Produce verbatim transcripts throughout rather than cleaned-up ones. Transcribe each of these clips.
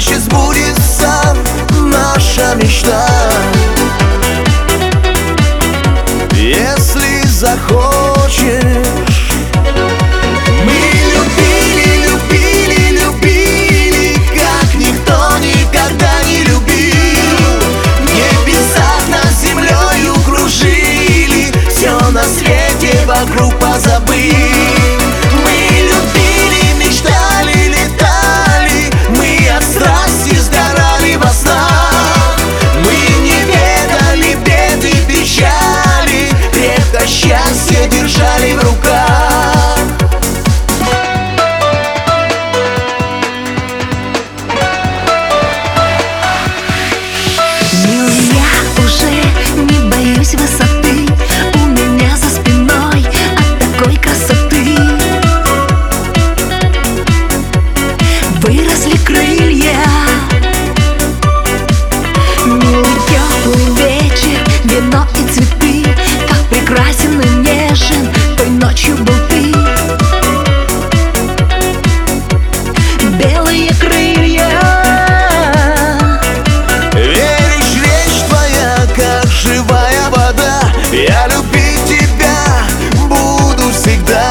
значит сбудется наша мечта. Если захочешь. Мы любили, любили, любили, как никто никогда не любил. В небесах над землею кружили, все на свете вокруг позабыв. Мы любили, мечтали, летали, мы от страсти сгорали во снах. Мы не ведали бед и печали, крепко счастье держали в руках. Милый, я уже не боюсь высоты, у меня за спиной от такой красоты выросли крылья. Милый теплый вечер, вино и цветы, как прекрасен и нежен той ночью был ты. Белые крылья. Веришь, речь твоя, как живая вода, я любить тебя буду всегда.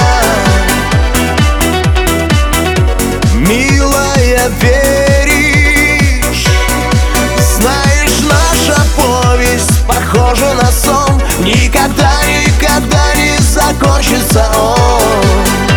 Милая, веришь? Знаешь, наша повесть похожа на сон, никогда, никогда не закончится он.